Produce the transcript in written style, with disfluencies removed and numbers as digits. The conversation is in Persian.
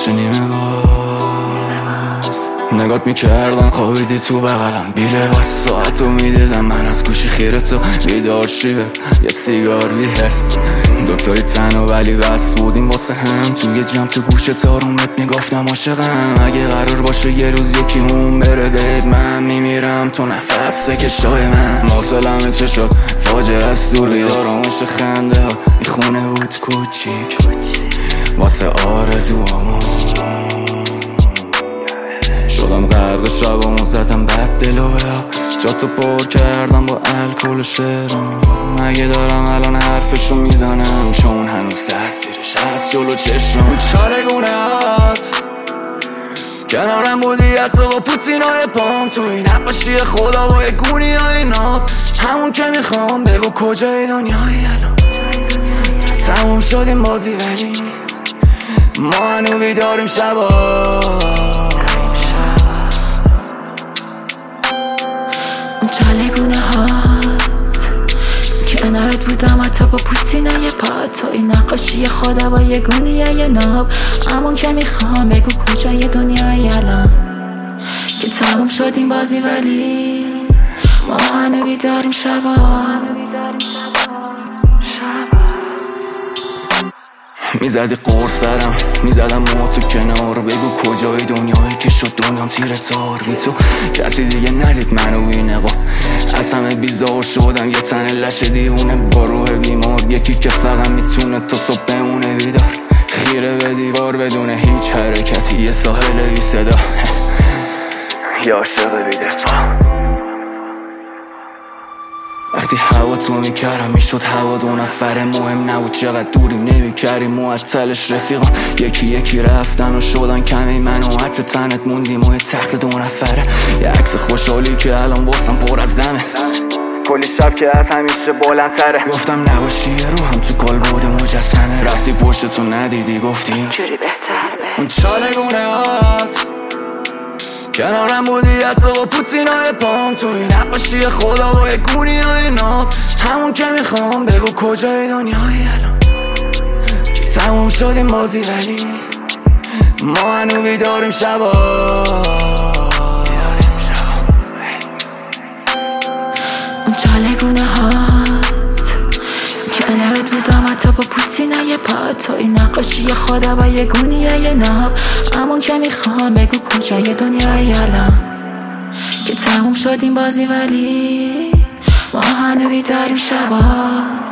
میشه نیمه باز. نگات میکردم خوابیدی تو بغلم بی لباس، ساعتو میدیدم من از گوشی خیره تو بیدار شیبت یه سیگار بی حس، دوتایی تنها ولی بس بودیم واسه هم. توی جمع تو گوش تارومت میگفتم عاشقم، اگه قرار باشه یه روز یکی اون بره بهت من میمیرم تو نفس بکشای من. معطلم چشات فاجعه از دوری، آرامش خنده ها میخونه بود کوچیک واسه آرزوامون. شدم غرق شبامون زدم بد دلو جاتو پر کردم با الکل و شعرم. مگه دارم الان حرفشو میزنم چون هنوز دستیرش هست جلو چشم. چالگونه هات کنارم بودی حتی با پوتینای پام، تو این نقاشی خدا با یه گونی های ناب، همون که میخوام بگو کجای دنیایی الان. تموم شدیم بازی ولی ما هنو بیداریم شبا. اون چالگونه هات کنارت بودم حتی با پوتینای پا، تو این نقاشی خدا با یه گونیه ناب، همون که میخوام بگو کجای دنیایی الان. که تموم شدیم بازی ولی ما هنو بیداریم شبا. میزدی قرص سرم میزدم ما تو کنار، بگو کجای دنیایی که شد دنیام تیر تار. بی تو کسی دیگه ندید منو بی نقاب، از همه بیزار شدم یه تن لش دیوونه با روح بیمار، یکی که فقط میتونه تا صبح بمونه بیدار، خیره به دیوار بدون هیچ حرکتی، یه ساحل بی صدا یه عاشق بی دفاع. وقتی هوا تو میکردم میشد هوا دو نفره، مهم نبود چقدر دوریم نمیکردیم معطلش رفیقم، یکی یکی رفتن و شدن کمی من و حتی تنت موندیم و یه تخت دو نفره، یه عکس خوشحالی که الان باسم پر از غمه، کلی شب که از همیشه بلندتره. گفتم نباشی رو هم تو کالبد مجسمه، رفتی پشتتو ندیدی گفتی اینجوری بهتره. اون چالگونه هات کنارم بودی حتی با پوتینای پام، تو این نقاشی خدا با یه گونی های ناب، همون که میخوام بگو کجای دنیایی الان. که تموم شدیم بازی ولی ما هنو بیداریم شبا. اون چالگونه هات کنارت بودم حتی با پوتینای پا، تو این نقاشی خدا با یه گونیه ناب، همون که میخوام بگو کجای دنیایی الان. که تموم شدیم بازی ولی ما هنو بیداریم شبا.